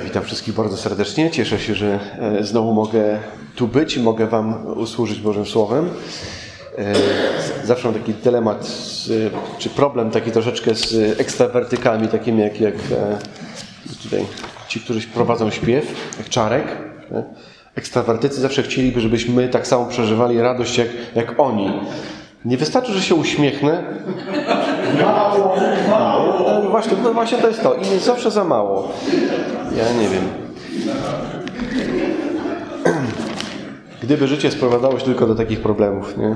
witam wszystkich bardzo serdecznie. Cieszę się, że znowu mogę tu być i mogę Wam usłużyć Bożym Słowem. Zawsze mam taki dylemat, czy problem taki troszeczkę z ekstrawertykami, takimi jak tutaj ci, którzy prowadzą śpiew, jak Czarek. Ekstrawertycy zawsze chcieliby, żebyśmy tak samo przeżywali radość jak oni. Nie wystarczy, że się uśmiechnę. Mało. Właśnie to jest to. I jest zawsze za mało. Ja nie wiem. Gdyby życie sprowadzało się tylko do takich problemów, nie?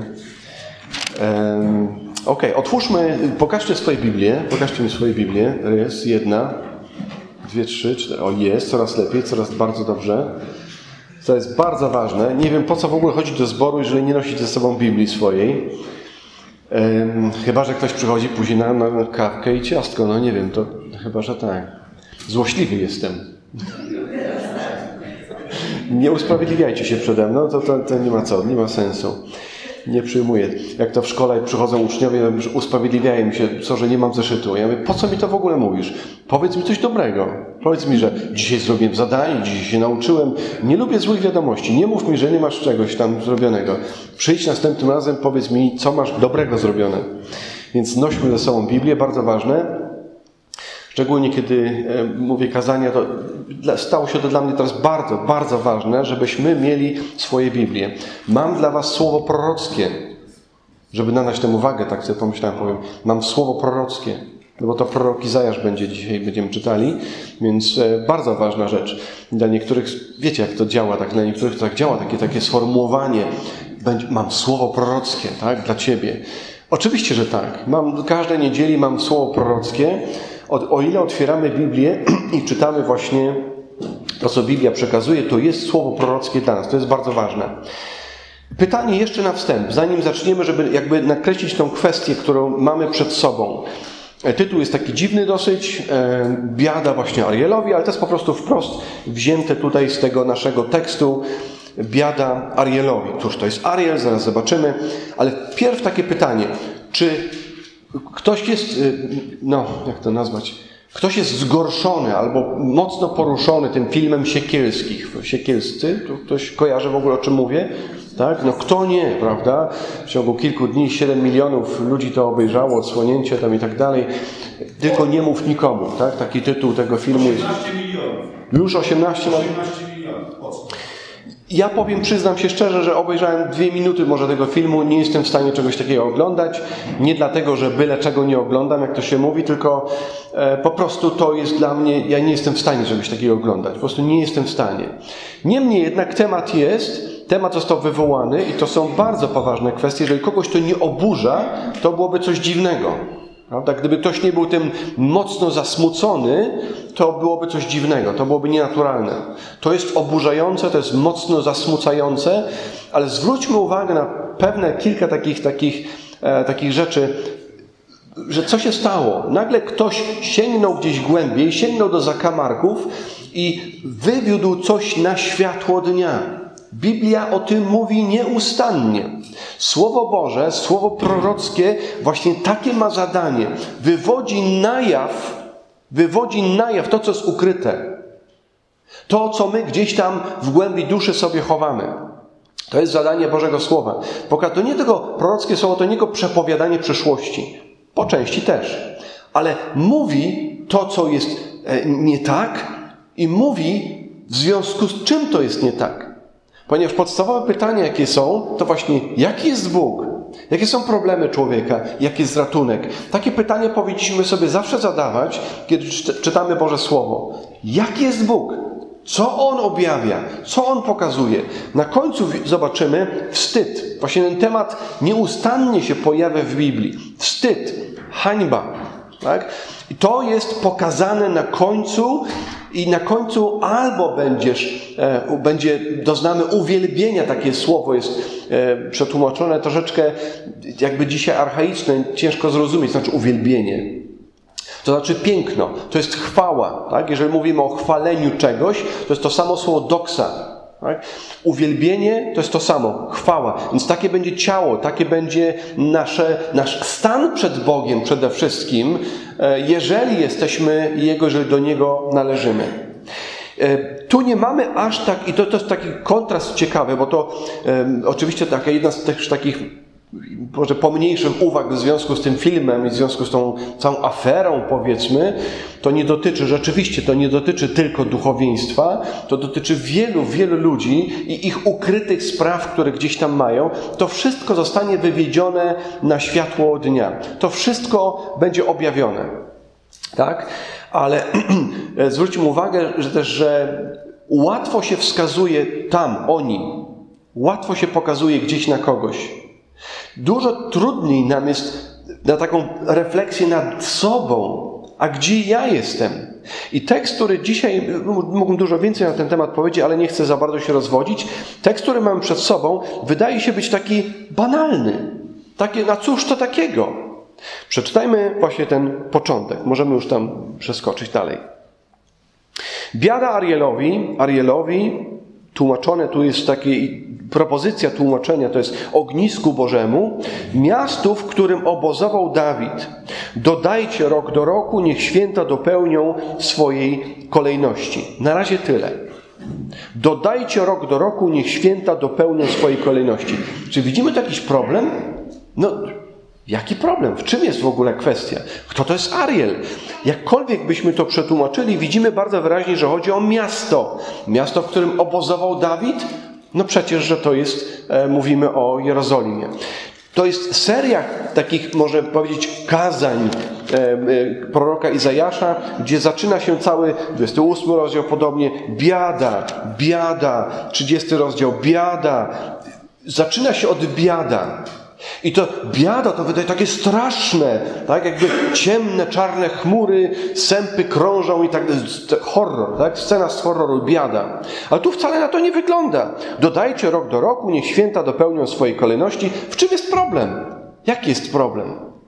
Okej, otwórzmy, pokażcie swoje Biblię. Pokażcie mi swoje Biblię. Jest jedna, 2, 3, 4. O, jest. Coraz lepiej, coraz bardzo dobrze. To jest bardzo ważne. Nie wiem, po co w ogóle chodzić do zboru, jeżeli nie nosić ze sobą Biblii swojej. Chyba że ktoś przychodzi później na kawkę i ciastko. No nie wiem, to chyba że tak. Złośliwy jestem. Nie usprawiedliwiajcie się przede mną, to nie ma co, nie ma sensu. Nie przyjmuję. Jak to w szkole przychodzą uczniowie, usprawiedliwiają mi się, że nie mam zeszytu. Ja mówię, po co mi to w ogóle mówisz? Powiedz mi coś dobrego. Powiedz mi, że dzisiaj zrobiłem zadanie, dzisiaj się nauczyłem. Nie lubię złych wiadomości. Nie mów mi, że nie masz czegoś tam zrobionego. Przyjdź następnym razem, powiedz mi, co masz dobrego zrobione. Więc nośmy ze sobą Biblię, bardzo ważne. Szczególnie kiedy mówię kazania, to stało się to dla mnie teraz bardzo, bardzo ważne, żebyśmy mieli swoje Biblię. Mam dla was słowo prorockie, żeby nadać temu uwagę, tak sobie pomyślałem, powiem. Mam słowo prorockie, no bo to prorok Izajasz będziemy czytali, więc bardzo ważna rzecz. Dla niektórych, wiecie jak to działa, tak? Dla niektórych to tak działa, takie sformułowanie. Mam słowo prorockie, tak? Dla ciebie. Oczywiście, że tak. Każdej niedzieli mam słowo prorockie. O ile otwieramy Biblię i czytamy właśnie to, co Biblia przekazuje, to jest słowo prorockie dla nas. To jest bardzo ważne. Pytanie jeszcze na wstęp, zanim zaczniemy, żeby jakby nakreślić tą kwestię, którą mamy przed sobą. Tytuł jest taki dziwny dosyć, biada właśnie Arielowi, ale to jest po prostu wprost wzięte tutaj z tego naszego tekstu, biada Arielowi. Cóż to jest Ariel, zaraz zobaczymy, ale wpierw takie pytanie, czy ktoś jest, jak to nazwać? Ktoś jest zgorszony albo mocno poruszony tym filmem Siekielskich. Siekielscy? Tu ktoś kojarzy w ogóle, o czym mówię? Tak? No kto nie, prawda? W ciągu kilku dni 7 milionów ludzi to obejrzało, odsłonięcie tam i tak dalej. Tylko nie mów nikomu, tak? Taki tytuł tego filmu jest. 18 milionów. Już 18 milionów? 18 milionów. Po co? Ja przyznam się szczerze, że obejrzałem 2 minuty może tego filmu, nie jestem w stanie czegoś takiego oglądać. Nie dlatego, że byle czego nie oglądam, jak to się mówi, tylko po prostu to jest dla mnie, ja nie jestem w stanie czegoś takiego oglądać. Po prostu nie jestem w stanie. Niemniej jednak temat został wywołany i to są bardzo poważne kwestie. Jeżeli kogoś to nie oburza, to byłoby coś dziwnego. Prawda? Gdyby ktoś nie był tym mocno zasmucony, to byłoby coś dziwnego, to byłoby nienaturalne. To jest oburzające, to jest mocno zasmucające, ale zwróćmy uwagę na kilka takich rzeczy, że co się stało? Nagle ktoś sięgnął gdzieś głębiej, sięgnął do zakamarków i wywiódł coś na światło dnia. Biblia o tym mówi nieustannie. Słowo Boże, słowo prorockie właśnie takie ma zadanie. Wywodzi na jaw to, co jest ukryte. To, co my gdzieś tam w głębi duszy sobie chowamy. To jest zadanie Bożego Słowa. To nie tylko prorockie słowo, to nie tylko przepowiadanie przyszłości. Po części też. Ale mówi to, co jest nie tak i mówi w związku z czym to jest nie tak. Ponieważ podstawowe pytania, jakie są, to właśnie jaki jest Bóg? Jakie są problemy człowieka? Jaki jest ratunek? Takie pytania powinniśmy sobie zawsze zadawać, kiedy czytamy Boże Słowo. Jaki jest Bóg? Co On objawia? Co On pokazuje? Na końcu zobaczymy wstyd. Właśnie ten temat nieustannie się pojawia w Biblii. Wstyd, hańba. Tak? I to jest pokazane na końcu i na końcu albo doznamy uwielbienia, takie słowo jest przetłumaczone troszeczkę jakby dzisiaj archaiczne, ciężko zrozumieć, znaczy uwielbienie. To znaczy piękno, to jest chwała. Tak? Jeżeli mówimy o chwaleniu czegoś, to jest to samo słowo doksa. Tak? Uwielbienie to jest to samo, chwała. Więc takie będzie ciało, takie będzie nasz stan przed Bogiem przede wszystkim, jeżeli jesteśmy Jego, jeżeli do Niego należymy. Tu nie mamy aż tak, i to jest taki kontrast ciekawy, bo to oczywiście taka jedna z też takich może pomniejszych uwag w związku z tym filmem i w związku z tą całą aferą, powiedzmy, to nie dotyczy tylko duchowieństwa, to dotyczy wielu ludzi i ich ukrytych spraw, które gdzieś tam mają. To wszystko zostanie wywiedzione na światło dnia. To wszystko będzie objawione. Tak? Ale zwróćmy uwagę, że łatwo się wskazuje tam, łatwo się pokazuje gdzieś na kogoś. Dużo trudniej nam jest na taką refleksję nad sobą, a gdzie ja jestem. I tekst, który dzisiaj, mógłbym dużo więcej na ten temat powiedzieć, ale nie chcę za bardzo się rozwodzić. Tekst, który mamy przed sobą, wydaje się być taki banalny. Na cóż to takiego? Przeczytajmy właśnie ten początek. Możemy już tam przeskoczyć dalej. Biada Arielowi, tłumaczone tu jest propozycja tłumaczenia, to jest ognisku Bożemu, miastu, w którym obozował Dawid. Dodajcie rok do roku, niech święta dopełnią swojej kolejności. Na razie tyle. Dodajcie rok do roku, niech święta dopełnią swojej kolejności. Czy widzimy tu jakiś problem? Jaki problem? W czym jest w ogóle kwestia? Kto to jest Ariel? Jakkolwiek byśmy to przetłumaczyli, widzimy bardzo wyraźnie, że chodzi o miasto. Miasto, w którym obozował Dawid? Przecież, że to jest, mówimy o Jerozolimie. To jest seria takich, można powiedzieć, kazań proroka Izajasza, gdzie zaczyna się cały 28 rozdział podobnie. Biada, 30 rozdział, biada. Zaczyna się od biada. I to biada to wydaje takie straszne, tak? Jakby ciemne, czarne chmury, sępy krążą i tak, horror, tak? Scena z horroru, biada. Ale tu wcale na to nie wygląda. Dodajcie rok do roku, niech święta dopełnią swojej kolejności. W czym jest problem? Jaki jest problem?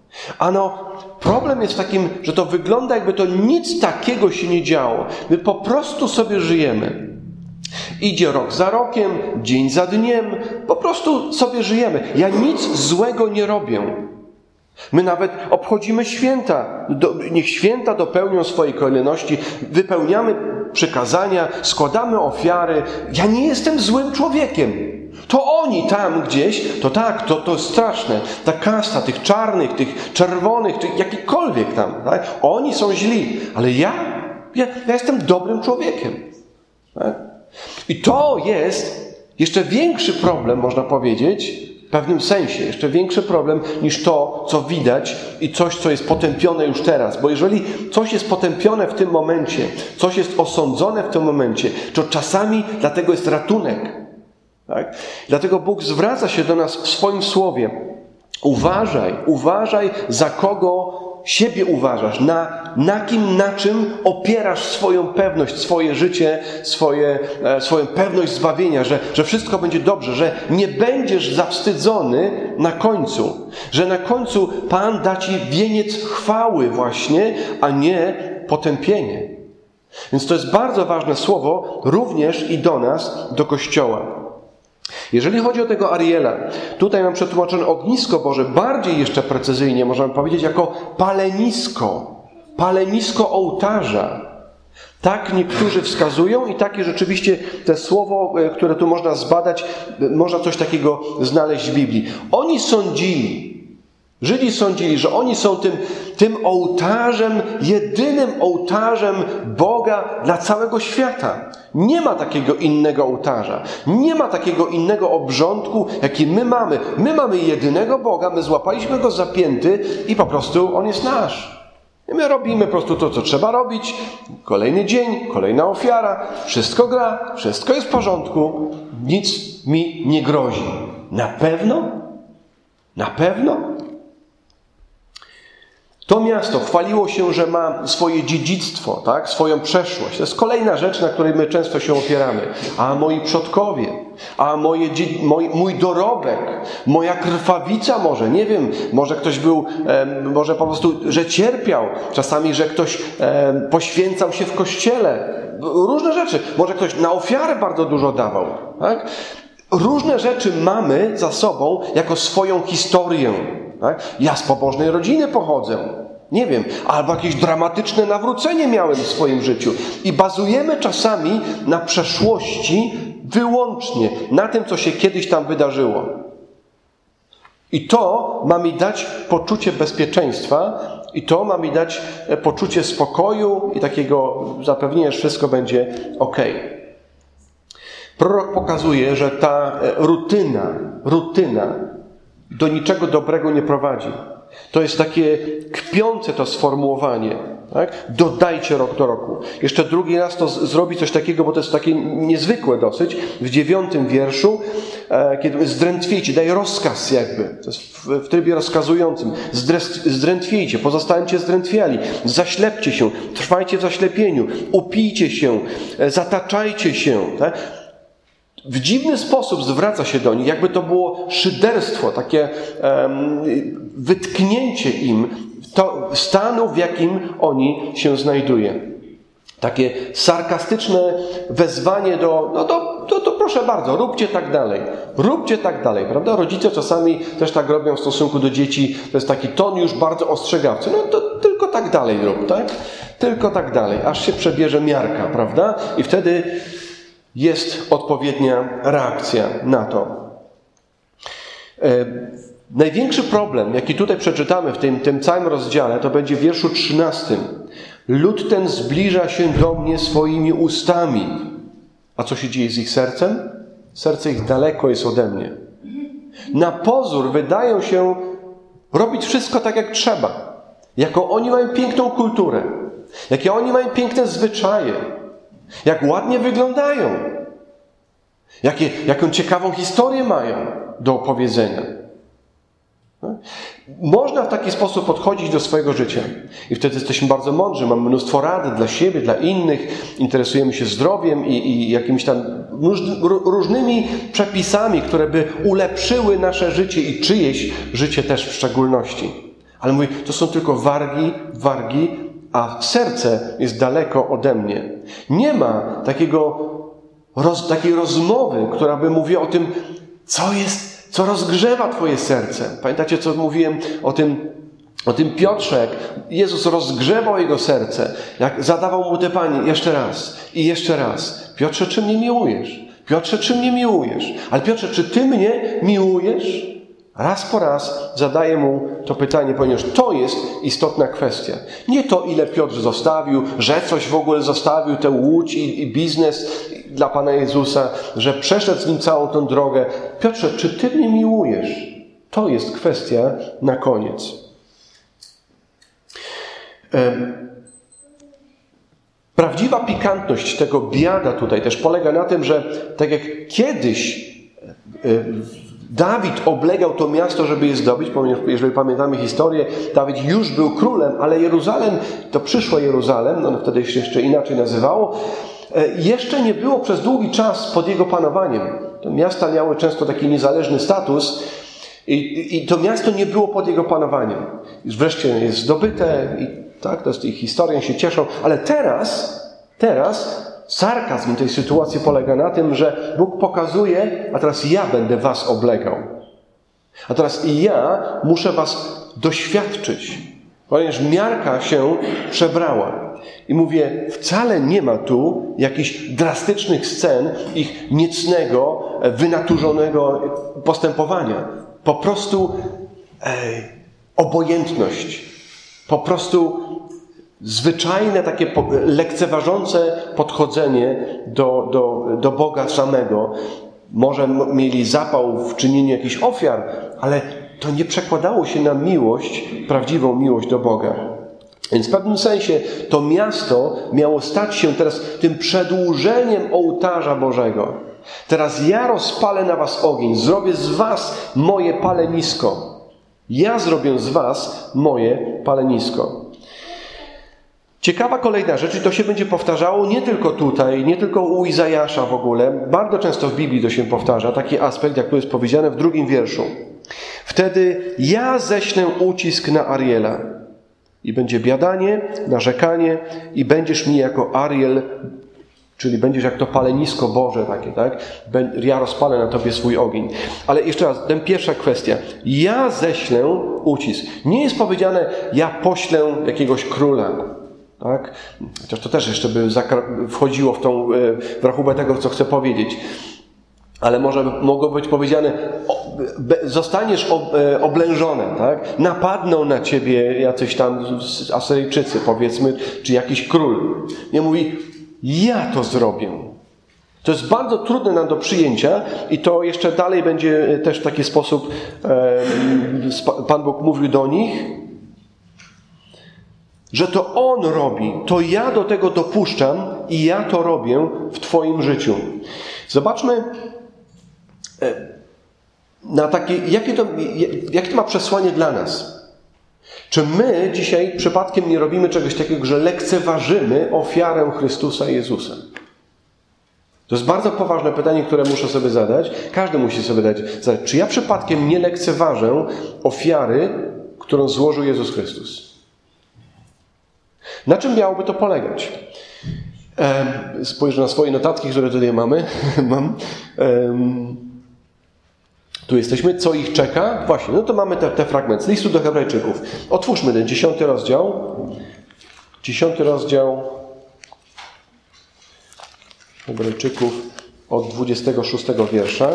Problem jest w takim, że to wygląda, jakby to nic takiego się nie działo. My po prostu sobie żyjemy. Idzie rok za rokiem, dzień za dniem, po prostu sobie żyjemy. Ja nic złego nie robię. My nawet obchodzimy święta. Niech święta dopełnią swojej kolejności, wypełniamy przykazania, składamy ofiary. Ja nie jestem złym człowiekiem. To oni tam gdzieś, to jest straszne. Ta kasta tych czarnych, tych czerwonych, tych jakikolwiek tam. Tak? Oni są źli, ale ja jestem dobrym człowiekiem. Tak? I to jest jeszcze większy problem, można powiedzieć, w pewnym sensie, jeszcze większy problem niż to, co widać i coś, co jest potępione już teraz. Bo jeżeli coś jest potępione w tym momencie, coś jest osądzone w tym momencie, to czasami dlatego jest ratunek. Tak? Dlatego Bóg zwraca się do nas w swoim słowie. Uważaj, za kogo siebie uważasz, na czym opierasz swoją pewność, swoje życie, swoją pewność zbawienia, że wszystko będzie dobrze, że nie będziesz zawstydzony na końcu, że na końcu Pan da Ci wieniec chwały właśnie, a nie potępienie. Więc to jest bardzo ważne słowo również i do nas, do Kościoła. Jeżeli chodzi o tego Ariela, tutaj mam przetłumaczone ognisko Boże, bardziej jeszcze precyzyjnie możemy powiedzieć jako palenisko ołtarza. Tak niektórzy wskazują i takie rzeczywiście te słowo, które tu można zbadać, można coś takiego znaleźć w Biblii. Żydzi sądzili, że oni są tym ołtarzem, jedynym ołtarzem Boga dla całego świata. Nie ma takiego innego ołtarza. Nie ma takiego innego obrządku, jaki my mamy. My mamy jedynego Boga, my złapaliśmy Go za pięty i po prostu On jest nasz. I my robimy po prostu to, co trzeba robić. Kolejny dzień, kolejna ofiara. Wszystko gra, wszystko jest w porządku. Nic mi nie grozi. Na pewno? Na pewno? To miasto chwaliło się, że ma swoje dziedzictwo, tak? Swoją przeszłość. To jest kolejna rzecz, na której my często się opieramy. A moi przodkowie, a mój dorobek, moja krwawica może, nie wiem, może ktoś był, może po prostu, że cierpiał. Czasami, że ktoś poświęcał się w kościele. Różne rzeczy. Może ktoś na ofiarę bardzo dużo dawał, tak? Różne rzeczy mamy za sobą jako swoją historię. Tak? Ja z pobożnej rodziny pochodzę. Nie wiem. Albo jakieś dramatyczne nawrócenie miałem w swoim życiu. I bazujemy czasami na przeszłości wyłącznie. Na tym, co się kiedyś tam wydarzyło. I to ma mi dać poczucie bezpieczeństwa. I to ma mi dać poczucie spokoju i takiego zapewnienia, że wszystko będzie okej. Prorok pokazuje, że ta rutyna do niczego dobrego nie prowadzi. To jest takie kpiące to sformułowanie. Tak? Dodajcie rok do roku. Jeszcze drugi raz to zrobi coś takiego, bo to jest takie niezwykłe dosyć. W 9 wierszu, kiedy zdrętwiejcie, daje rozkaz jakby. To jest w trybie rozkazującym. Zdrętwiejcie, pozostańcie zdrętwiali. Zaślepcie się, trwajcie w zaślepieniu. Upijcie się, zataczajcie się. Tak? W dziwny sposób zwraca się do nich, jakby to było szyderstwo, takie wytknięcie im stanu, w jakim oni się znajdują. Takie sarkastyczne wezwanie to proszę bardzo, róbcie tak dalej. Róbcie tak dalej, prawda? Rodzice czasami też tak robią w stosunku do dzieci. To jest taki ton już bardzo ostrzegawczy. No to tylko tak dalej rób, tak? Tylko tak dalej, aż się przebierze miarka, prawda? I wtedy jest odpowiednia reakcja na to. Największy problem, jaki tutaj przeczytamy w tym całym rozdziale, to będzie w wierszu 13. Lud ten zbliża się do mnie swoimi ustami. A co się dzieje z ich sercem? Serce ich daleko jest ode mnie. Na pozór wydają się robić wszystko tak, jak trzeba. Jaką oni mają piękną kulturę. Jakie oni mają piękne zwyczaje. Jak ładnie wyglądają. Jaką ciekawą historię mają do opowiedzenia. Można w taki sposób podchodzić do swojego życia. I wtedy jesteśmy bardzo mądrzy. Mamy mnóstwo rady dla siebie, dla innych. Interesujemy się zdrowiem i jakimiś tam różnymi przepisami, które by ulepszyły nasze życie i czyjeś życie też w szczególności. Ale mówię, to są tylko wargi, a serce jest daleko ode mnie. Nie ma takiej rozmowy, która by mówiła o tym, co rozgrzewa twoje serce. Pamiętacie, co mówiłem o tym Piotrze, jak Jezus rozgrzewał jego serce, jak zadawał mu te pytanie jeszcze raz i jeszcze raz. Piotrze, czy mnie miłujesz? Piotrze, czy mnie miłujesz? Ale Piotrze, czy ty mnie miłujesz? Raz po raz zadaję mu to pytanie, ponieważ to jest istotna kwestia. Nie to, ile Piotr zostawił, że coś w ogóle zostawił, tę łódź i biznes dla Pana Jezusa, że przeszedł z Nim całą tą drogę. Piotrze, czy Ty mnie miłujesz? To jest kwestia na koniec. Prawdziwa pikantność tego biada tutaj też polega na tym, że tak jak kiedyś Dawid oblegał to miasto, żeby je zdobyć, ponieważ jeżeli pamiętamy historię, Dawid już był królem, ale Jeruzalem, to przyszło Jeruzalem, no wtedy się jeszcze inaczej nazywało, jeszcze nie było przez długi czas pod jego panowaniem. To miasta miały często taki niezależny status i to miasto nie było pod jego panowaniem. Już wreszcie jest zdobyte i tak, to jest ich historią, się cieszą, ale teraz sarkazm tej sytuacji polega na tym, że Bóg pokazuje, a teraz ja będę was oblegał. A teraz i ja muszę was doświadczyć, ponieważ miarka się przebrała. I mówię, wcale nie ma tu jakichś drastycznych scen ich niecnego, wynaturzonego postępowania. Po prostu obojętność. Po prostu zwyczajne, takie lekceważące podchodzenie do Boga samego. Może mieli zapał w czynieniu jakichś ofiar, ale to nie przekładało się na miłość, prawdziwą miłość do Boga. Więc w pewnym sensie to miasto miało stać się teraz tym przedłużeniem ołtarza Bożego. Teraz ja rozpalę na was ogień, zrobię z was moje palenisko. Ja zrobię z was moje palenisko. Ciekawa kolejna rzecz, i to się będzie powtarzało nie tylko tutaj, nie tylko u Izajasza w ogóle. Bardzo często w Biblii to się powtarza, taki aspekt, jak tu jest powiedziane w 2 wierszu. Wtedy ja ześlę ucisk na Ariela i będzie biadanie, narzekanie i będziesz mi jako Ariel Czyli będziesz jak to palenisko Boże takie, tak? Ja rozpalę na tobie swój ogień. Ale jeszcze raz, tę pierwsza kwestia. Ja ześlę ucisk. Nie jest powiedziane, ja poślę jakiegoś króla. Tak? Chociaż to też jeszcze by wchodziło w rachubę tego, co chcę powiedzieć. Ale mogło być powiedziane, zostaniesz oblężony, tak? Napadną na ciebie jacyś tam Asyryjczycy, powiedzmy, czy jakiś król. Nie mówi, ja to zrobię. To jest bardzo trudne nam do przyjęcia i to jeszcze dalej będzie też w taki sposób Pan Bóg mówił do nich, że to On robi, to ja do tego dopuszczam i ja to robię w Twoim życiu. Zobaczmy na takie, jakie to ma przesłanie dla nas. Czy my dzisiaj przypadkiem nie robimy czegoś takiego, że lekceważymy ofiarę Chrystusa Jezusa? To jest bardzo poważne pytanie, które muszę sobie zadać. Każdy musi sobie zadać. Czy ja przypadkiem nie lekceważę ofiary, którą złożył Jezus Chrystus? Na czym miałoby to polegać? Spojrzę na swoje notatki, które tutaj mam. Tu jesteśmy. Co ich czeka? Właśnie, no to mamy te fragment z listu do Hebrajczyków. Otwórzmy ten 10 rozdział. 10 rozdział Hebrajczyków od 26 wiersza.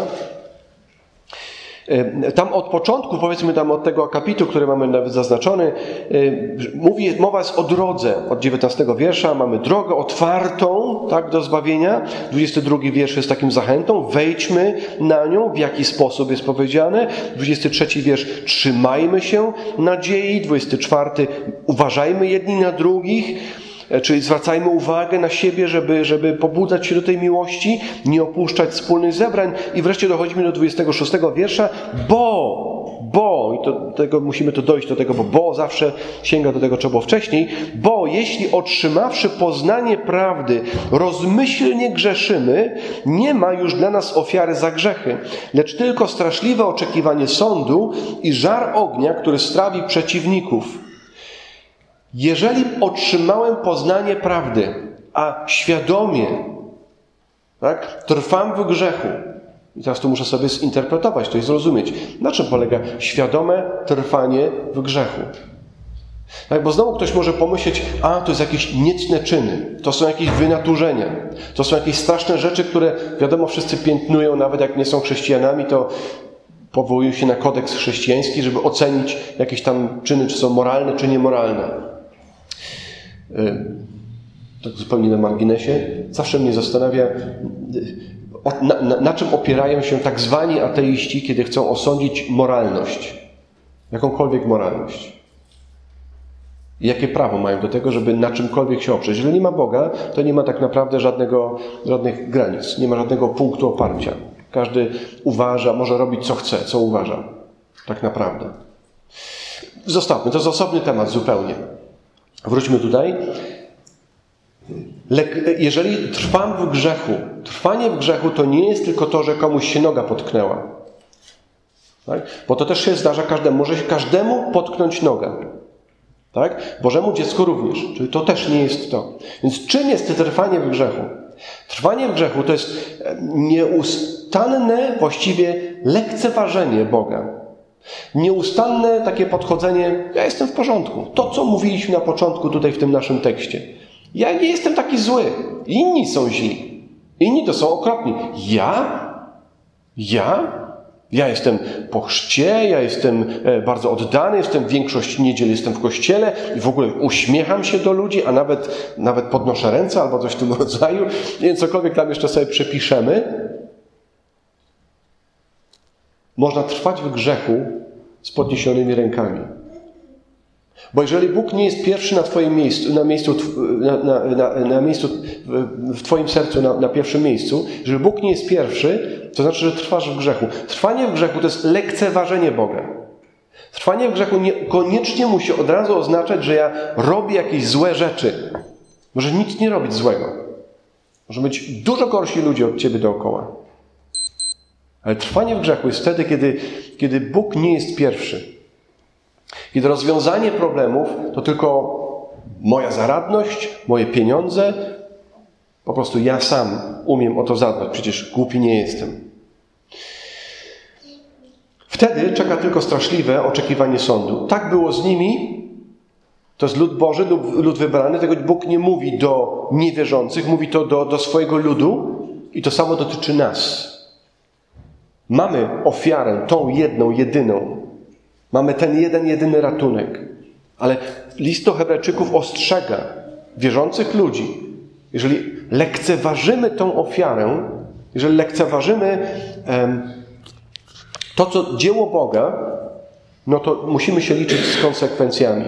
Tam od początku, powiedzmy tam od tego akapitu, który mamy nawet zaznaczony, mowa jest o drodze. Od 19 wiersza mamy drogę otwartą, tak, do zbawienia. 22 wiersz jest takim zachętą. Wejdźmy na nią. W jaki sposób jest powiedziane. 23 wiersz. Trzymajmy się nadziei. 24. Uważajmy jedni na drugich. Czyli zwracajmy uwagę na siebie, żeby pobudzać się do tej miłości, nie opuszczać wspólnych zebrań. I wreszcie dochodzimy do 26 wiersza, bo, i musimy dojść do tego, bo zawsze sięga do tego, co było wcześniej, bo jeśli otrzymawszy poznanie prawdy, rozmyślnie grzeszymy, nie ma już dla nas ofiary za grzechy, lecz tylko straszliwe oczekiwanie sądu i żar ognia, który strawi przeciwników. Jeżeli otrzymałem poznanie prawdy, a świadomie, tak, trwam w grzechu, i teraz to muszę sobie zinterpretować, to jest zrozumieć, na czym polega świadome trwanie w grzechu. Tak, bo znowu ktoś może pomyśleć, to jest jakieś niecne czyny, to są jakieś wynaturzenia, to są jakieś straszne rzeczy, które wiadomo wszyscy piętnują, nawet jak nie są chrześcijanami, to powołują się na kodeks chrześcijański, żeby ocenić jakieś tam czyny, czy są moralne, czy niemoralne. Tak zupełnie na marginesie, zawsze mnie zastanawia, na czym opierają się tak zwani ateiści, kiedy chcą osądzić moralność. Jakąkolwiek moralność. I jakie prawo mają do tego, żeby na czymkolwiek się oprzeć. Jeżeli nie ma Boga, to nie ma tak naprawdę żadnych granic, nie ma żadnego punktu oparcia. Każdy uważa, może robić co chce, co uważa. Tak naprawdę. Zostawmy, to jest osobny temat zupełnie. Wróćmy tutaj. Jeżeli trwam w grzechu, trwanie w grzechu to nie jest tylko to, że komuś się noga potknęła. Tak? Bo to też się zdarza każdemu. Może się każdemu potknąć noga. Tak? Bożemu dziecku również. Czyli to też nie jest to. Więc czym jest to trwanie w grzechu? Trwanie w grzechu to jest nieustanne, właściwie lekceważenie Boga. Nieustanne takie podchodzenie, ja jestem w porządku. To, co mówiliśmy na początku tutaj w tym naszym tekście. Ja nie jestem taki zły. Inni są źli. Inni to są okropni. Ja jestem po chrzcie, ja jestem bardzo oddany, jestem większość niedziel jestem w kościele i w ogóle uśmiecham się do ludzi, a nawet podnoszę ręce albo coś w tym rodzaju. Więc cokolwiek tam jeszcze sobie przepiszemy. Można trwać w grzechu z podniesionymi rękami. Bo jeżeli Bóg nie jest pierwszy na Twoim miejscu, na miejscu w Twoim sercu, na pierwszym miejscu, jeżeli Bóg nie jest pierwszy, to znaczy, że trwasz w grzechu. Trwanie w grzechu to jest lekceważenie Boga. Trwanie w grzechu niekoniecznie musi od razu oznaczać, że ja robię jakieś złe rzeczy. Może nic nie robić złego. Może być dużo gorsi ludzie od Ciebie dookoła. Ale trwanie w grzechu jest wtedy, kiedy Bóg nie jest pierwszy. Kiedy rozwiązanie problemów to tylko moja zaradność, moje pieniądze, Po prostu ja sam umiem o to zadbać, przecież głupi nie jestem. Wtedy czeka tylko straszliwe oczekiwanie sądu. Tak było z nimi. To jest lud Boży, lud wybrany. Tego Bóg nie mówi do niewierzących, mówi to do swojego ludu i to samo dotyczy nas. Mamy ofiarę, tą jedną, jedyną. Mamy ten jeden, jedyny ratunek. Ale list do Hebrajczyków ostrzega wierzących ludzi, jeżeli lekceważymy tą ofiarę, jeżeli lekceważymy to, co dzieło Boga, no to musimy się liczyć z konsekwencjami.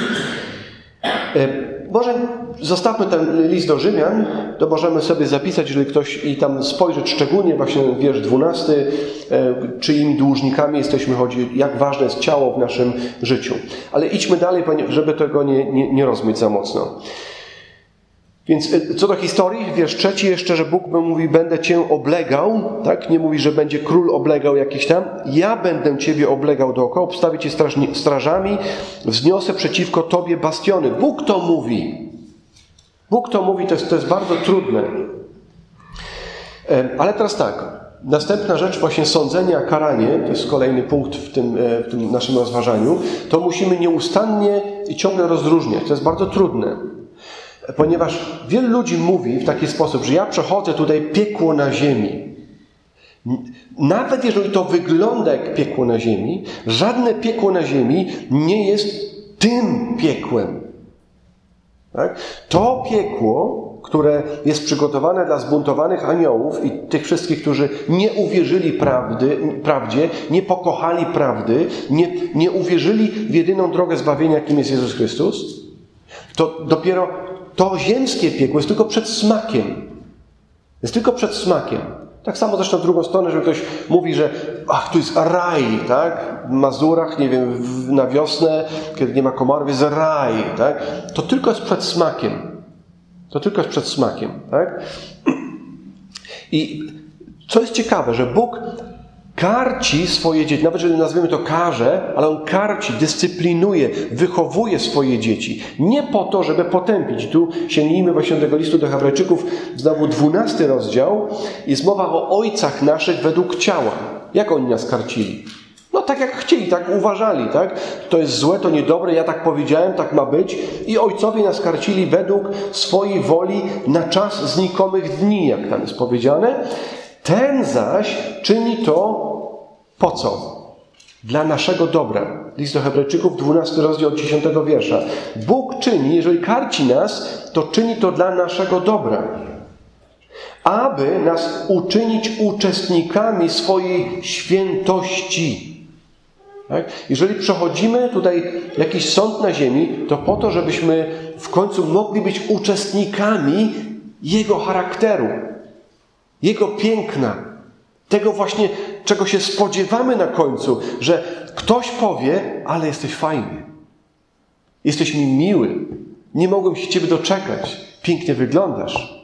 Może zostawmy ten list do Rzymian, to możemy sobie zapisać, jeżeli ktoś i tam spojrzeć szczególnie właśnie wiersz 12, czyimi dłużnikami jesteśmy, chodzi, jak ważne jest ciało w naszym życiu. Ale idźmy dalej, żeby tego nie rozmyć za mocno. Więc co do historii, wiersz 3 jeszcze, że Bóg mówi, będę Cię oblegał, tak? Nie mówi, że będzie król oblegał jakiś tam. Ja będę Ciebie oblegał dookoła, obstawię Cię strażami, wzniosę przeciwko Tobie bastiony. Bóg to mówi. Bóg to mówi, to jest bardzo trudne. Ale teraz tak, następna rzecz, właśnie sądzenie, a karanie, to jest kolejny punkt w tym naszym rozważaniu, to musimy nieustannie i ciągle rozróżniać. To jest bardzo trudne. Ponieważ wielu ludzi mówi w taki sposób, że ja przechodzę tutaj piekło na ziemi. Nawet jeżeli to wygląda jak piekło na ziemi, żadne piekło na ziemi nie jest tym piekłem. Tak? To piekło, które jest przygotowane dla zbuntowanych aniołów i tych wszystkich, którzy nie uwierzyli prawdzie, nie pokochali prawdy, nie uwierzyli w jedyną drogę zbawienia, jakim jest Jezus Chrystus, to dopiero to ziemskie piekło jest tylko przed smakiem. Jest tylko przed smakiem. Tak samo zresztą w drugą stronę, że ktoś mówi, że tu jest raj, tak? W Mazurach, nie wiem, na wiosnę, kiedy nie ma komarów, jest raj, tak? To tylko jest przed smakiem. To tylko jest przed smakiem, tak? I co jest ciekawe, że Bóg karci swoje dzieci, nawet jeżeli nazwiemy to karze, ale On karci, dyscyplinuje, wychowuje swoje dzieci. Nie po to, żeby potępić. Tu sięgnijmy właśnie do tego listu do Hebrajczyków, znowu 12 rozdział. Jest mowa o ojcach naszych według ciała. Jak oni nas karcili? No tak jak chcieli, tak uważali, tak? To jest złe, to niedobre, ja tak powiedziałem, tak ma być. I ojcowie nas karcili według swojej woli na czas znikomych dni, jak tam jest powiedziane. Ten zaś czyni to po co? Dla naszego dobra. List do Hebrajczyków, 12 rozdział 10 wiersza. Bóg czyni, jeżeli karci nas, to czyni to dla naszego dobra. Aby nas uczynić uczestnikami swojej świętości. Tak? Jeżeli przechodzimy tutaj jakiś sąd na ziemi, to po to, żebyśmy w końcu mogli być uczestnikami Jego charakteru. Jego piękna, tego właśnie, czego się spodziewamy na końcu, że ktoś powie, ale jesteś fajny, jesteś mi miły, nie mogłem się Ciebie doczekać, pięknie wyglądasz.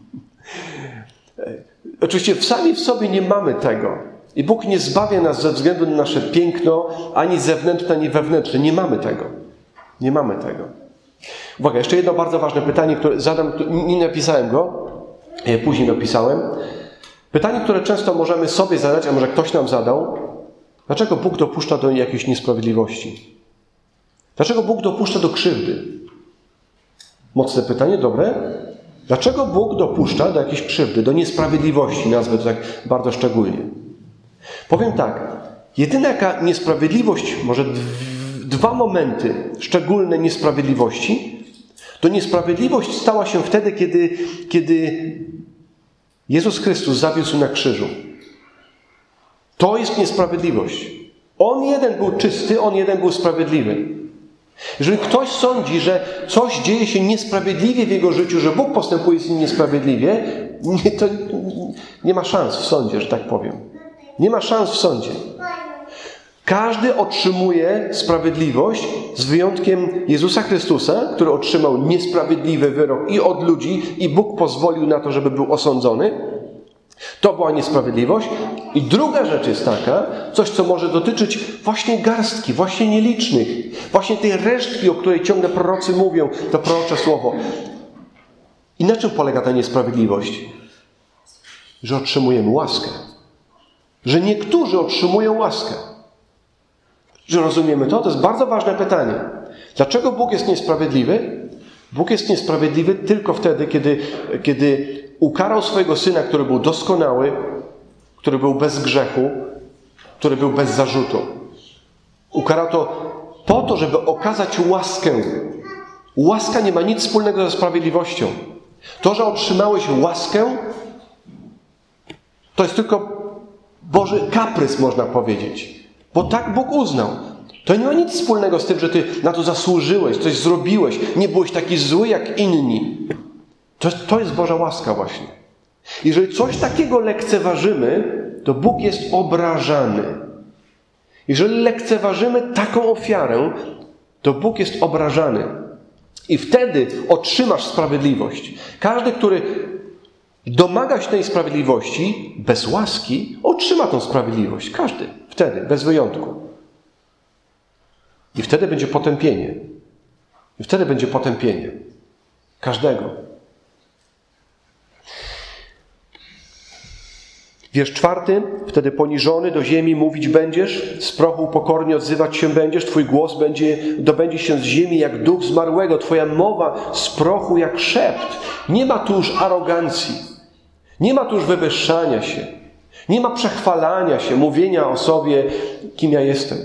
Oczywiście sami w sobie nie mamy tego i Bóg nie zbawia nas ze względu na nasze piękno, ani zewnętrzne, ani wewnętrzne. Nie mamy tego. Nie mamy tego. Uwaga, jeszcze jedno bardzo ważne pytanie, które zadam, nie napisałem go, później napisałem. Pytanie, które często możemy sobie zadać, a może ktoś nam zadał. Dlaczego Bóg dopuszcza do jakiejś niesprawiedliwości? Dlaczego Bóg dopuszcza do krzywdy? Mocne pytanie, dobre? Dlaczego Bóg dopuszcza do jakiejś krzywdy, do niesprawiedliwości? Nazwę to tak bardzo szczególnie. Powiem tak. Jedyna jaka niesprawiedliwość, może dwa momenty szczególne niesprawiedliwości, to niesprawiedliwość stała się wtedy, kiedy Jezus Chrystus zawisł na krzyżu. To jest niesprawiedliwość. On jeden był czysty, On jeden był sprawiedliwy. Jeżeli ktoś sądzi, że coś dzieje się niesprawiedliwie w jego życiu, że Bóg postępuje z nim niesprawiedliwie, to nie ma szans w sądzie, że tak powiem. Nie ma szans w sądzie. Każdy otrzymuje sprawiedliwość z wyjątkiem Jezusa Chrystusa, który otrzymał niesprawiedliwy wyrok i od ludzi, i Bóg pozwolił na to, żeby był osądzony. To była niesprawiedliwość. I druga rzecz jest taka, coś, co może dotyczyć właśnie garstki, właśnie nielicznych, właśnie tej resztki, o której ciągle prorocy mówią, to prorocze słowo. I na czym polega ta niesprawiedliwość? Że otrzymujemy łaskę. Że niektórzy otrzymują łaskę. Że rozumiemy to? To jest bardzo ważne pytanie. Dlaczego Bóg jest niesprawiedliwy? Bóg jest niesprawiedliwy tylko wtedy, kiedy ukarał swojego Syna, który był doskonały, który był bez grzechu, który był bez zarzutu. Ukarał to po to, żeby okazać łaskę. Łaska nie ma nic wspólnego ze sprawiedliwością. To, że otrzymałeś łaskę, to jest tylko Boży kaprys, można powiedzieć. Bo tak Bóg uznał. To nie ma nic wspólnego z tym, że ty na to zasłużyłeś, coś zrobiłeś, nie byłeś taki zły jak inni. To jest Boża łaska właśnie. Jeżeli coś takiego lekceważymy, to Bóg jest obrażany. Jeżeli lekceważymy taką ofiarę, to Bóg jest obrażany. I wtedy otrzymasz sprawiedliwość. Każdy, który domaga się tej sprawiedliwości bez łaski, otrzyma tą sprawiedliwość. Każdy. Wtedy, bez wyjątku. I wtedy będzie potępienie. I wtedy będzie potępienie. Każdego. Wiersz 4. Wtedy poniżony do ziemi mówić będziesz, z prochu pokornie odzywać się będziesz, twój głos dobędzie się z ziemi jak duch zmarłego, twoja mowa z prochu jak szept. Nie ma tu już arogancji. Nie ma tu już wywyższania się. Nie ma przechwalania się, mówienia o sobie, kim ja jestem.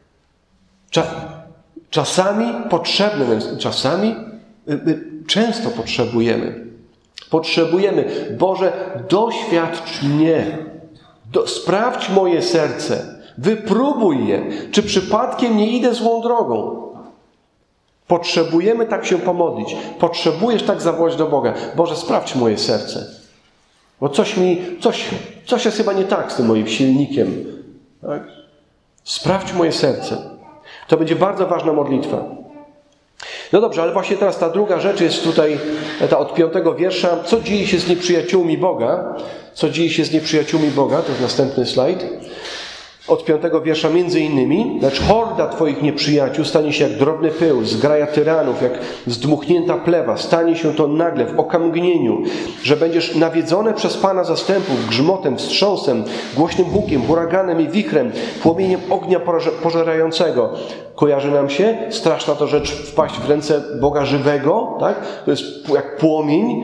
Czasami potrzebne, czasami często potrzebujemy. Boże, doświadcz mnie. Sprawdź moje serce. Wypróbuj je. Czy przypadkiem nie idę złą drogą? Potrzebujemy tak się pomodlić. Potrzebujesz tak zawołać do Boga. Boże, sprawdź moje serce. Bo coś jest chyba nie tak z tym moim silnikiem. Tak? Sprawdź moje serce. To będzie bardzo ważna modlitwa. No dobrze, ale właśnie teraz ta druga rzecz jest tutaj, ta od 5 wiersza. Co dzieje się z nieprzyjaciółmi Boga? Co dzieje się z nieprzyjaciółmi Boga? To jest następny slajd. Od 5 wiersza między innymi. Lecz horda Twoich nieprzyjaciół stanie się jak drobny pył, zgraja tyranów, jak zdmuchnięta plewa. Stanie się to nagle, w okamgnieniu, że będziesz nawiedzone przez Pana zastępów, grzmotem, wstrząsem, głośnym bukiem, huraganem i wichrem, płomieniem ognia pożerającego. Kojarzy nam się straszna to rzecz wpaść w ręce Boga żywego, tak? To jest jak płomień.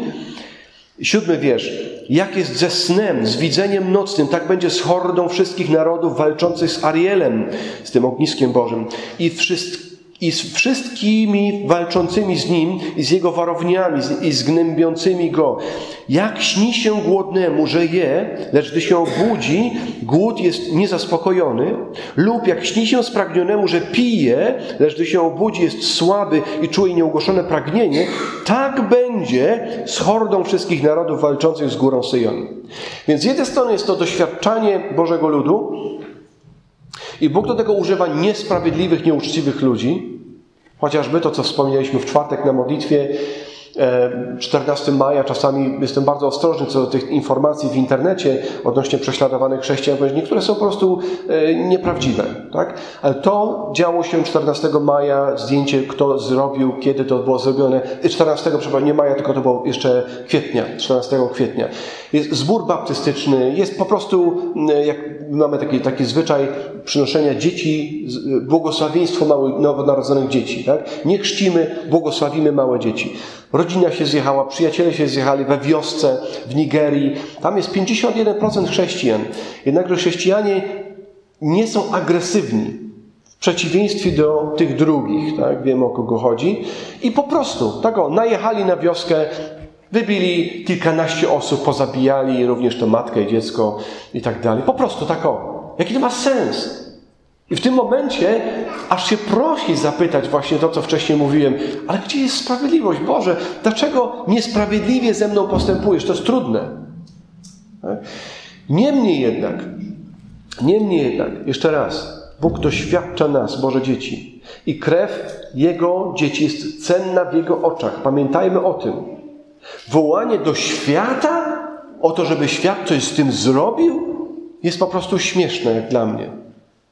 7 wiersz. Jak jest ze snem, z widzeniem nocnym, tak będzie z hordą wszystkich narodów walczących z Arielem, z tym ogniskiem Bożym i z wszystkimi walczącymi z nim i z jego warowniami i z gnębiącymi go. Jak śni się głodnemu, że je, lecz gdy się obudzi, głód jest niezaspokojony, lub jak śni się spragnionemu, że pije, lecz gdy się obudzi, jest słaby i czuje nieugłoszone pragnienie, tak będzie z hordą wszystkich narodów walczących z górą Syjon. Więc z jednej strony jest to doświadczanie Bożego ludu i Bóg do tego używa niesprawiedliwych, nieuczciwych ludzi. Chociażby to, co wspomnieliśmy w czwartek na modlitwie, 14 maja, czasami jestem bardzo ostrożny co do tych informacji w internecie odnośnie prześladowanych chrześcijan, bo niektóre są po prostu nieprawdziwe. Tak? Ale to działo się 14 maja, zdjęcie kto zrobił, kiedy to było zrobione. 14, przepraszam, nie maja, tylko to było jeszcze kwietnia, 14 kwietnia. Jest zbór baptystyczny, jest po prostu, jak mamy taki zwyczaj przynoszenia dzieci, błogosławieństwo małych, nowonarodzonych dzieci. Tak? Nie chrzcimy, błogosławimy małe dzieci. Rodzina się zjechała, przyjaciele się zjechali we wiosce w Nigerii. Tam jest 51% chrześcijan. Jednakże chrześcijanie nie są agresywni. W przeciwieństwie do tych drugich. Tak? Wiemy, o kogo chodzi. I po prostu najechali na wioskę, wybili kilkanaście osób, pozabijali również to matkę i dziecko i tak dalej. Po prostu Jaki to ma sens? I w tym momencie aż się prosi zapytać właśnie to, co wcześniej mówiłem. Ale gdzie jest sprawiedliwość? Boże, dlaczego niesprawiedliwie ze mną postępujesz? To jest trudne. Tak? Niemniej jednak, jeszcze raz, Bóg doświadcza nas, Boże dzieci. I krew Jego dzieci jest cenna w Jego oczach. Pamiętajmy o tym. Wołanie do świata o to, żeby świat coś z tym zrobił, jest po prostu śmieszne jak dla mnie.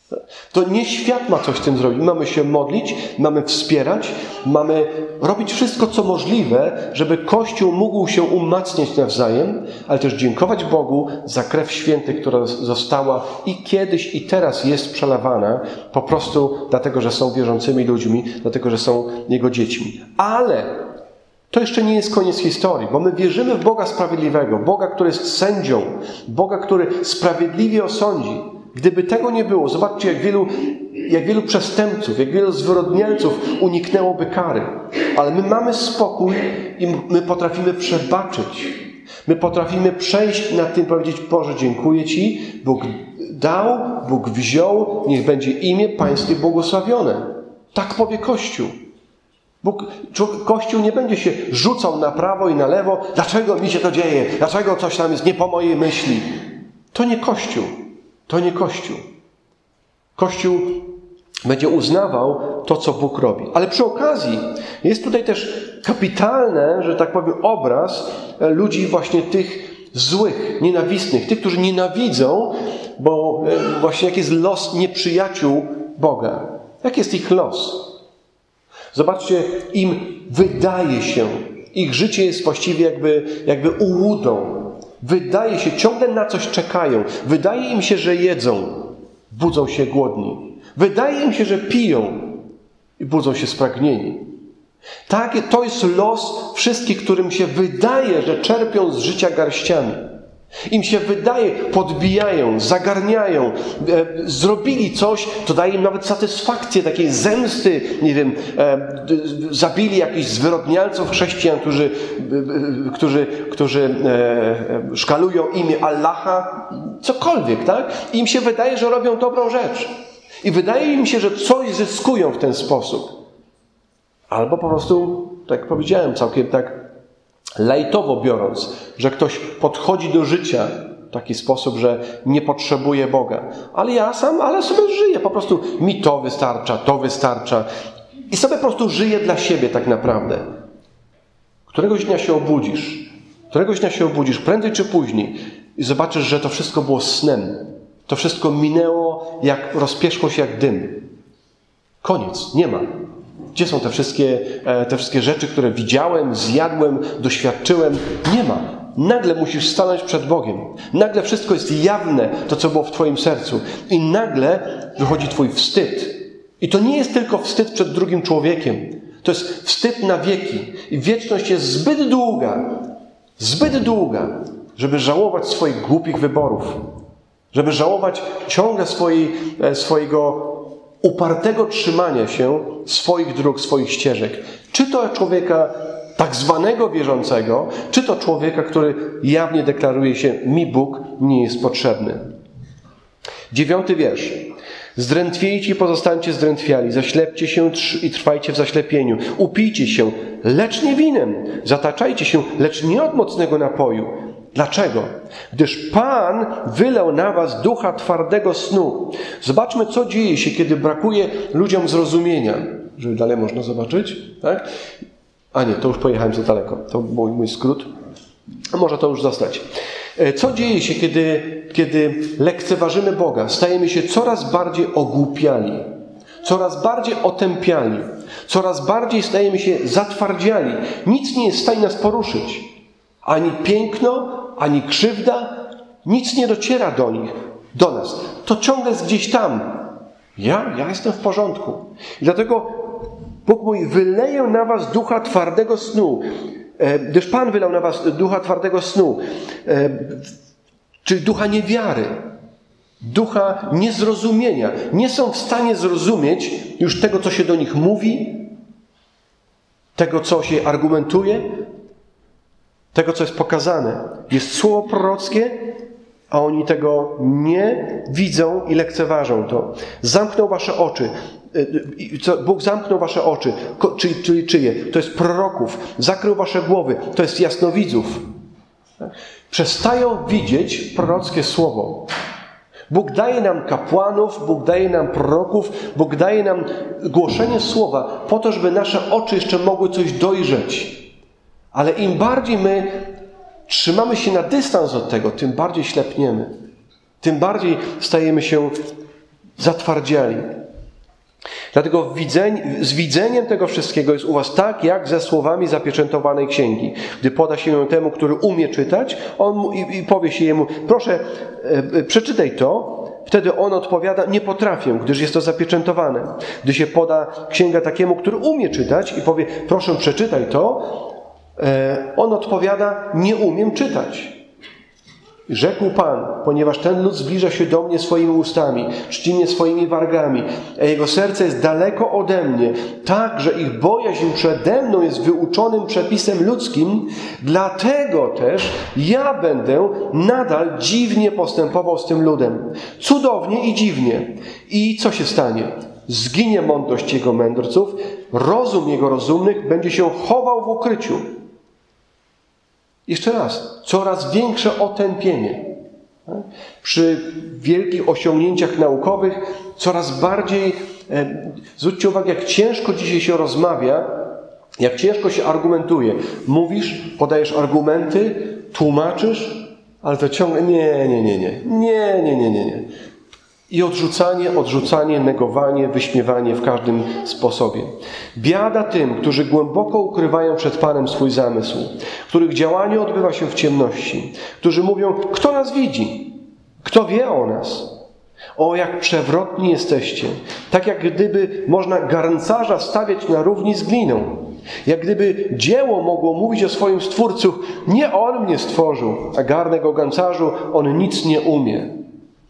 To nie świat ma coś z tym zrobić. Mamy się modlić, mamy wspierać, mamy robić wszystko, co możliwe, żeby Kościół mógł się umacniać nawzajem, ale też dziękować Bogu za krew świętych, która została i kiedyś, i teraz jest przelewana, po prostu dlatego, że są wierzącymi ludźmi, dlatego, że są Jego dziećmi. Ale to jeszcze nie jest koniec historii, bo my wierzymy w Boga sprawiedliwego, Boga, który jest sędzią, Boga, który sprawiedliwie osądzi. Gdyby tego nie było, zobaczcie, jak wielu przestępców, jak wielu zwyrodnialców uniknęłoby kary. Ale my mamy spokój i my potrafimy przebaczyć. My potrafimy przejść nad tym, powiedzieć: Boże, dziękuję Ci, Bóg dał, Bóg wziął, niech będzie imię Pańskie błogosławione. Tak powie Kościół. Kościół nie będzie się rzucał na prawo i na lewo. Dlaczego mi się to dzieje? Dlaczego coś tam jest nie po mojej myśli? To nie Kościół. To nie Kościół. Kościół będzie uznawał to, co Bóg robi. Ale przy okazji jest tutaj też kapitalny, że tak powiem, obraz ludzi właśnie tych złych, nienawistnych, tych, którzy nienawidzą, bo właśnie jaki jest los nieprzyjaciół Boga. Jaki jest ich los? Zobaczcie, im wydaje się, ich życie jest właściwie jakby ułudą. Wydaje się, ciągle na coś czekają. Wydaje im się, że jedzą, budzą się głodni. Wydaje im się, że piją i budzą się spragnieni. To jest los wszystkich, którym się wydaje, że czerpią z życia garściami. Im się wydaje, podbijają, zagarniają, zrobili coś, to daje im nawet satysfakcję takiej zemsty, nie wiem, zabili jakichś zwyrodnialców chrześcijan, którzy szkalują imię Allaha, cokolwiek, tak? I im się wydaje, że robią dobrą rzecz. I wydaje im się, że coś zyskują w ten sposób. Albo po prostu, tak jak powiedziałem, całkiem tak lajtowo biorąc, że ktoś podchodzi do życia w taki sposób, że nie potrzebuje Boga. Ale sobie żyję, po prostu mi to wystarcza. I sobie po prostu żyję dla siebie tak naprawdę. Któregoś dnia się obudzisz, prędzej czy później, i zobaczysz, że to wszystko było snem. To wszystko minęło, rozpieszło się jak dym. Koniec, nie ma. Gdzie są te wszystkie rzeczy, które widziałem, zjadłem, doświadczyłem? Nie ma. Nagle musisz stanąć przed Bogiem. Nagle wszystko jest jawne, to co było w Twoim sercu. I nagle wychodzi Twój wstyd. I to nie jest tylko wstyd przed drugim człowiekiem. To jest wstyd na wieki. I wieczność jest zbyt długa, żeby żałować swoich głupich wyborów. Żeby żałować ciągle swojego upartego trzymania się swoich dróg, swoich ścieżek. Czy to człowieka tak zwanego wierzącego, czy to człowieka, który jawnie deklaruje się: mi Bóg nie jest potrzebny. 9 wiersz. Zdrętwiejcie i pozostańcie zdrętwiali, zaślepcie się i trwajcie w zaślepieniu. Upijcie się, lecz nie winem. Zataczajcie się, lecz nie od mocnego napoju. Dlaczego? Gdyż Pan wylał na was ducha twardego snu. Zobaczmy, co dzieje się, kiedy brakuje ludziom zrozumienia. Żeby dalej można zobaczyć, tak? A nie, to już pojechałem za daleko. To był mój skrót. A może to już zostać. Co dzieje się, kiedy lekceważymy Boga? Stajemy się coraz bardziej ogłupiali, coraz bardziej otępiali, coraz bardziej stajemy się zatwardziali. Nic nie jest w stanie nas poruszyć. Ani piękno, ani krzywda, nic nie dociera do nas. To ciągle jest gdzieś tam. Ja jestem w porządku. I dlatego Bóg mówi: wyleję na was ducha twardego snu. Gdyż Pan wylał na was ducha twardego snu. Czyli ducha niewiary. Ducha niezrozumienia. Nie są w stanie zrozumieć już tego, co się do nich mówi, tego, co się argumentuje, tego, co jest pokazane. Jest słowo prorockie, a oni tego nie widzą i lekceważą to. Zamknął wasze oczy. Bóg zamknął wasze oczy. Czyli czyje? To jest proroków. Zakrył wasze głowy. To jest jasnowidzów. Przestają widzieć prorockie słowo. Bóg daje nam kapłanów, Bóg daje nam proroków, Bóg daje nam głoszenie słowa po to, żeby nasze oczy jeszcze mogły coś dojrzeć. Ale im bardziej my trzymamy się na dystans od tego, tym bardziej ślepniemy. Tym bardziej stajemy się zatwardziali. Dlatego z widzeniem tego wszystkiego jest u was tak, jak ze słowami zapieczętowanej księgi. Gdy poda się ją temu, który umie czytać, i powie się jemu, proszę, przeczytaj to. Wtedy on odpowiada, nie potrafię, gdyż jest to zapieczętowane. Gdy się poda księga takiemu, który umie czytać i powie, proszę, przeczytaj to, on odpowiada, nie umiem czytać. Rzekł Pan, ponieważ ten lud zbliża się do mnie swoimi ustami, czci mnie swoimi wargami, a jego serce jest daleko ode mnie, tak, że ich bojaźń przede mną jest wyuczonym przepisem ludzkim, dlatego też ja będę nadal dziwnie postępował z tym ludem. Cudownie i dziwnie. I co się stanie? Zginie mądrość jego mędrców, rozum jego rozumnych będzie się chował w ukryciu. Jeszcze raz, coraz większe otępienie. Przy wielkich osiągnięciach naukowych coraz bardziej, zwróćcie uwagę, jak ciężko dzisiaj się rozmawia, jak ciężko się argumentuje. Mówisz, podajesz argumenty, tłumaczysz, ale to ciągle nie. I odrzucanie, negowanie, wyśmiewanie w każdym sposobie. Biada tym, którzy głęboko ukrywają przed Panem swój zamysł, których działanie odbywa się w ciemności, którzy mówią, kto nas widzi? Kto wie o nas? O, jak przewrotni jesteście. Tak jak gdyby można garncarza stawiać na równi z gliną. Jak gdyby dzieło mogło mówić o swoim Stwórcu, nie on mnie stworzył, a garnek o garncarzu, on nic nie umie.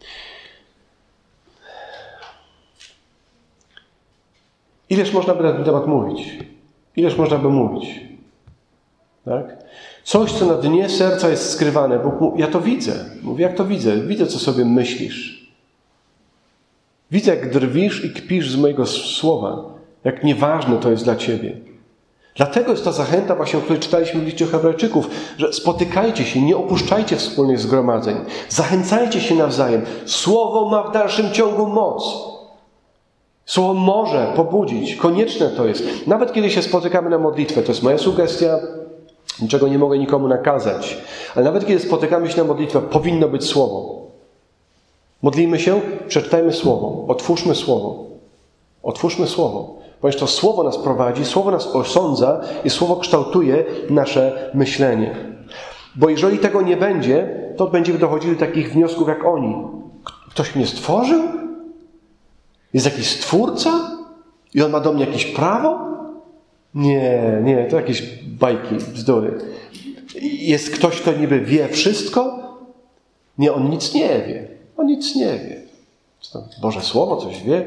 Ileż można by na ten temat mówić? Ileż można by mówić? Tak? Coś, co na dnie serca jest skrywane. Bóg mówi, ja to widzę. Mówi, jak to widzę? Widzę, co sobie myślisz. Widzę, jak drwisz i kpisz z mojego słowa. Jak nieważne to jest dla Ciebie. Dlatego jest ta zachęta, właśnie o której czytaliśmy w liście Hebrajczyków, że spotykajcie się, nie opuszczajcie wspólnych zgromadzeń. Zachęcajcie się nawzajem. Słowo ma w dalszym ciągu moc. Słowo może pobudzić. Konieczne to jest. Nawet kiedy się spotykamy na modlitwę, to jest moja sugestia, niczego nie mogę nikomu nakazać, ale nawet kiedy spotykamy się na modlitwę, powinno być Słowo. Modlimy się, przeczytajmy Słowo, otwórzmy Słowo. Otwórzmy Słowo. Ponieważ to Słowo nas prowadzi, Słowo nas osądza i Słowo kształtuje nasze myślenie. Bo jeżeli tego nie będzie, to będziemy dochodzili do takich wniosków jak oni. Ktoś mnie stworzył? Jest jakiś Stwórca? I on ma do mnie jakieś prawo? Nie, to jakieś bajki, bzdury. Jest ktoś, kto niby wie wszystko? Nie, on nic nie wie. On nic nie wie. Co tam, Boże Słowo coś wie?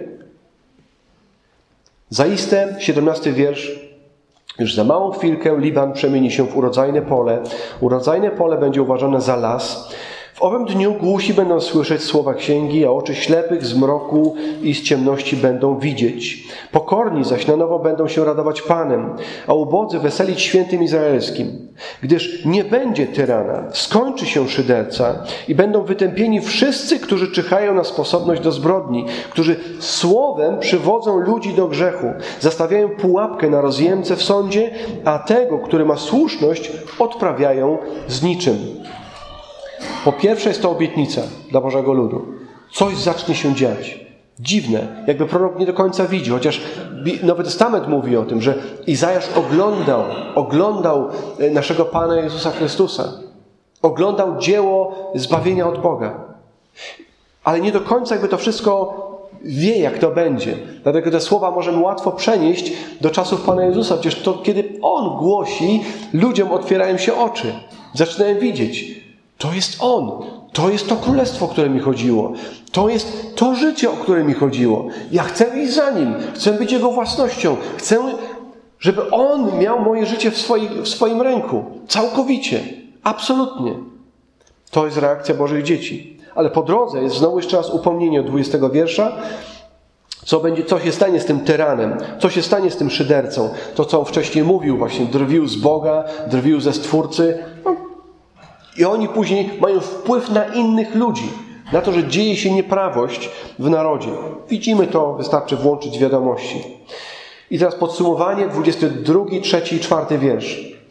Zaiste, 17 wiersz. Już za małą chwilkę Liban przemieni się w urodzajne pole. Urodzajne pole będzie uważane za las. W owym dniu głusi będą słyszeć słowa księgi, a oczy ślepych z mroku i z ciemności będą widzieć. Pokorni zaś na nowo będą się radować Panem, a ubodzy weselić świętym izraelskim. Gdyż nie będzie tyrana, skończy się szyderca i będą wytępieni wszyscy, którzy czyhają na sposobność do zbrodni, którzy słowem przywodzą ludzi do grzechu, zastawiają pułapkę na rozjemcę w sądzie, a tego, który ma słuszność, odprawiają z niczym. Po pierwsze jest to obietnica dla Bożego ludu. Coś zacznie się dziać. Dziwne, jakby prorok nie do końca widzi, chociaż Nowy Testament mówi o tym, że Izajasz oglądał naszego Pana Jezusa Chrystusa. Oglądał dzieło zbawienia od Boga. Ale nie do końca jakby to wszystko wie, jak to będzie. Dlatego te słowa możemy łatwo przenieść do czasów Pana Jezusa. Przecież to, kiedy On głosi, ludziom otwierają się oczy. Zaczynają widzieć. To jest On. To jest to królestwo, o które mi chodziło. To jest to życie, o które mi chodziło. Ja chcę iść za Nim. Chcę być Jego własnością. Chcę, żeby On miał moje życie w swoim ręku. Całkowicie. Absolutnie. To jest reakcja Bożych dzieci. Ale po drodze jest znowu jeszcze raz upomnienie od 20 wiersza. Co się stanie z tym tyranem? Co się stanie z tym szydercą? To, co on wcześniej mówił, właśnie drwił z Boga, drwił ze Stwórcy. I oni później mają wpływ na innych ludzi. Na to, że dzieje się nieprawość w narodzie. Widzimy to, wystarczy włączyć wiadomości. I teraz podsumowanie, 22, 3 i 4 wiersz.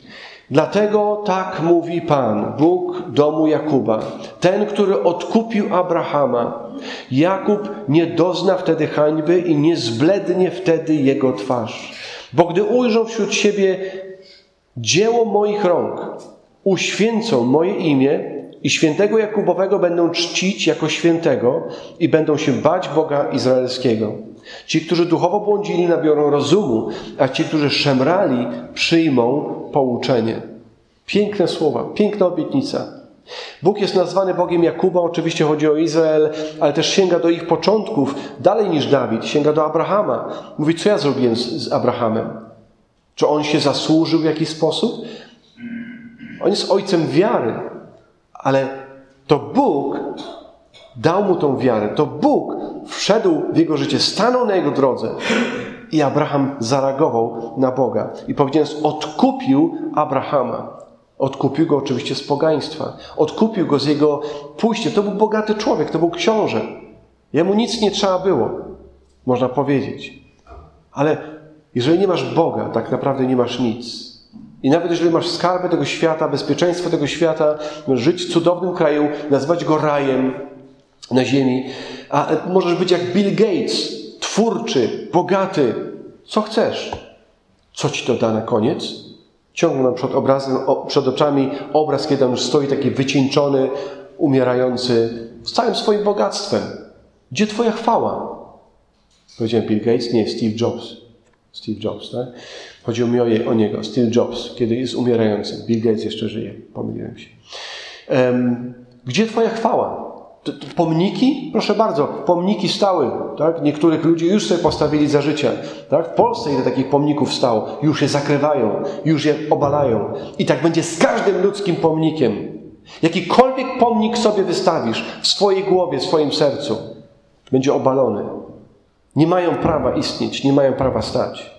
Dlatego tak mówi Pan, Bóg domu Jakuba, ten, który odkupił Abrahama. Jakub nie dozna wtedy hańby i nie zblednie wtedy jego twarz. Bo gdy ujrzą wśród siebie dzieło moich rąk, uświęcą moje imię i świętego Jakubowego będą czcić jako świętego i będą się bać Boga Izraelskiego. Ci, którzy duchowo błądzili, nabiorą rozumu, a ci, którzy szemrali, przyjmą pouczenie. Piękne słowa, piękna obietnica. Bóg jest nazwany Bogiem Jakuba, oczywiście chodzi o Izrael, ale też sięga do ich początków, dalej niż Dawid, sięga do Abrahama. Mówi, co ja zrobiłem z Abrahamem? Czy on się zasłużył w jakiś sposób? On jest ojcem wiary, ale to Bóg dał mu tą wiarę. To Bóg wszedł w jego życie, stanął na jego drodze i Abraham zareagował na Boga. I powiedział, odkupił Abrahama. Odkupił go oczywiście z pogaństwa. Odkupił go z jego pójścia. To był bogaty człowiek, to był książę. Jemu nic nie trzeba było, można powiedzieć. Ale jeżeli nie masz Boga, tak naprawdę nie masz nic. I nawet jeżeli masz skarby tego świata, bezpieczeństwo tego świata, możesz żyć w cudownym kraju, nazywać go rajem na ziemi, a możesz być jak Bill Gates, twórczy, bogaty. Co chcesz? Co ci to da na koniec? Ciągle nam przed oczami obraz, kiedy on już stoi taki wycieńczony, umierający, z całym swoim bogactwem. Gdzie twoja chwała? Powiedziałem Bill Gates? Nie, Steve Jobs. Steve Jobs, tak? Chodziło mi o niego. Steve Jobs, kiedy jest umierający. Bill Gates jeszcze żyje. Pomyliłem się. Gdzie twoja chwała? Pomniki? Proszę bardzo, pomniki stały. Tak? Niektórych ludzi już sobie postawili za życia. Tak? W Polsce ile takich pomników stało? Już je zakrywają, już je obalają. I tak będzie z każdym ludzkim pomnikiem. Jakikolwiek pomnik sobie wystawisz w swojej głowie, w swoim sercu, będzie obalony. Nie mają prawa istnieć, nie mają prawa stać.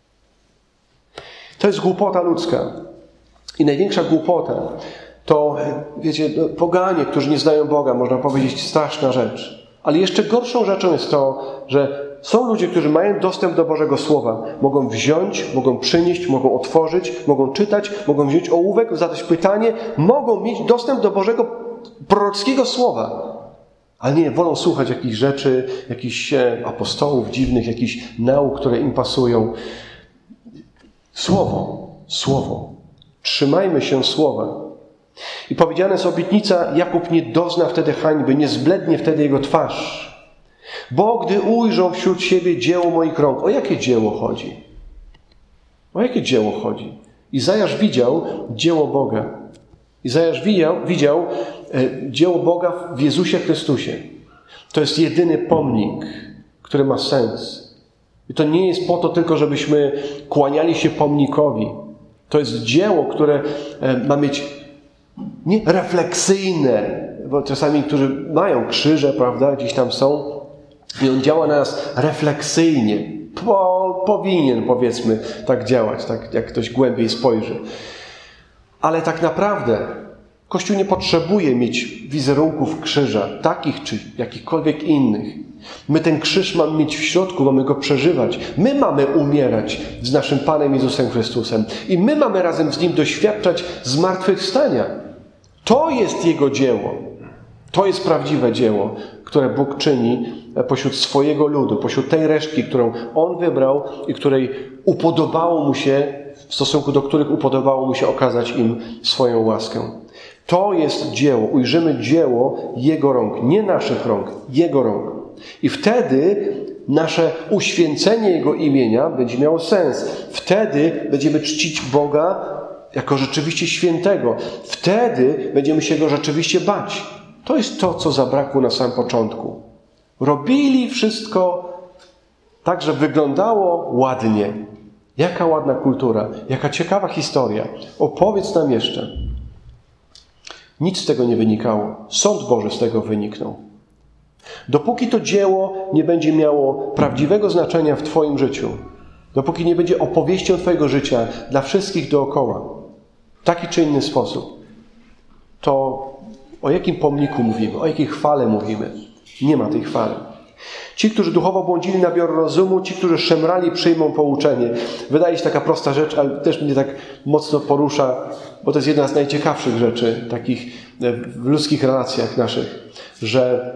To jest głupota ludzka. I największa głupota to, wiecie, poganie, którzy nie znają Boga, można powiedzieć, straszna rzecz. Ale jeszcze gorszą rzeczą jest to, że są ludzie, którzy mają dostęp do Bożego Słowa. Mogą wziąć, mogą przynieść, mogą otworzyć, mogą czytać, mogą wziąć ołówek, zadać pytanie, mogą mieć dostęp do Bożego prorockiego Słowa. Ale nie, wolą słuchać jakichś rzeczy, jakichś apostołów dziwnych, jakichś nauk, które im pasują. Słowo. Trzymajmy się Słowa. I powiedziana jest obietnica, Jakub nie dozna wtedy hańby, nie zblednie wtedy jego twarz. Bo gdy ujrzą wśród siebie dzieło moich rąk. O jakie dzieło chodzi? O jakie dzieło chodzi? Izajasz widział dzieło Boga. Izajasz widział dzieło Boga w Jezusie Chrystusie. To jest jedyny pomnik, który ma sens. I to nie jest po to tylko, żebyśmy kłaniali się pomnikowi. To jest dzieło, które ma mieć nie refleksyjne, bo czasami, którzy mają krzyże, prawda, gdzieś tam są, i on działa na nas refleksyjnie. Powinien, powiedzmy, tak działać, tak jak ktoś głębiej spojrzy. Ale tak naprawdę Kościół nie potrzebuje mieć wizerunków krzyża, takich czy jakichkolwiek innych. My ten krzyż mamy mieć w środku, mamy go przeżywać. My mamy umierać z naszym Panem Jezusem Chrystusem. I my mamy razem z Nim doświadczać zmartwychwstania. To jest Jego dzieło. To jest prawdziwe dzieło, które Bóg czyni pośród swojego ludu, pośród tej resztki, którą On wybrał i której upodobało Mu się, w stosunku do których upodobało Mu się okazać im swoją łaskę. To jest dzieło. Ujrzymy dzieło Jego rąk. Nie naszych rąk, Jego rąk. I wtedy nasze uświęcenie Jego imienia będzie miało sens. Wtedy będziemy czcić Boga jako rzeczywiście świętego. Wtedy będziemy się Go rzeczywiście bać. To jest to, co zabrakło na samym początku. Robili wszystko tak, że wyglądało ładnie. Jaka ładna kultura, jaka ciekawa historia. Opowiedz nam jeszcze. Nic z tego nie wynikało. Sąd Boży z tego wyniknął. Dopóki to dzieło nie będzie miało prawdziwego znaczenia w Twoim życiu, dopóki nie będzie opowieścią Twojego życia dla wszystkich dookoła, w taki czy inny sposób, to o jakim pomniku mówimy, o jakiej chwale mówimy? Nie ma tej chwały. Ci, którzy duchowo błądzili, nabiorą rozumu, ci, którzy szemrali, przyjmą pouczenie. Wydaje się taka prosta rzecz, ale też mnie tak mocno porusza, bo to jest jedna z najciekawszych rzeczy takich w ludzkich relacjach naszych, że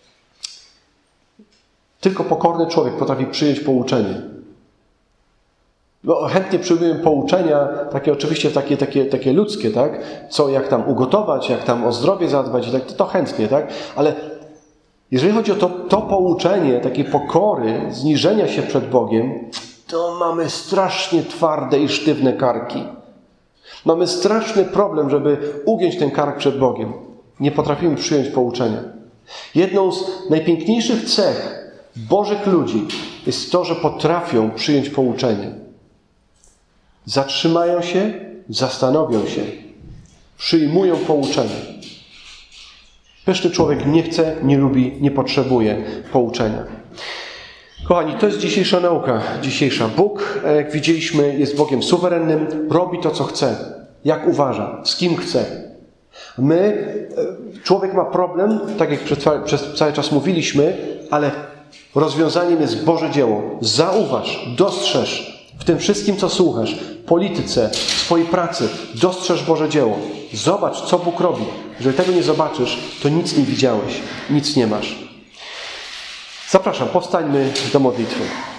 tylko pokorny człowiek potrafi przyjąć pouczenie. No, chętnie przyjmuję pouczenia, takie oczywiście takie ludzkie, tak? Co, jak tam ugotować, jak tam o zdrowie zadbać, i tak, to chętnie, tak? Ale jeżeli chodzi o to pouczenie, takiej pokory, zniżenia się przed Bogiem, to mamy strasznie twarde i sztywne karki. Mamy straszny problem, żeby ugiąć ten kark przed Bogiem. Nie potrafimy przyjąć pouczenia. Jedną z najpiękniejszych cech Bożych ludzi jest to, że potrafią przyjąć pouczenie. Zatrzymają się, zastanowią się, przyjmują pouczenie. Pyszny człowiek nie chce, nie lubi, nie potrzebuje pouczenia. Kochani, to jest dzisiejsza nauka. Bóg, jak widzieliśmy, jest Bogiem suwerennym, robi to, co chce, jak uważa, z kim chce. Człowiek ma problem, tak jak przez cały czas mówiliśmy, ale rozwiązaniem jest Boże dzieło. Zauważ, dostrzeż w tym wszystkim, co słuchasz, w polityce, w swojej pracy, dostrzeż Boże dzieło. Zobacz, co Bóg robi. Jeżeli tego nie zobaczysz, to nic nie widziałeś, nic nie masz. Zapraszam, powstańmy do modlitwy.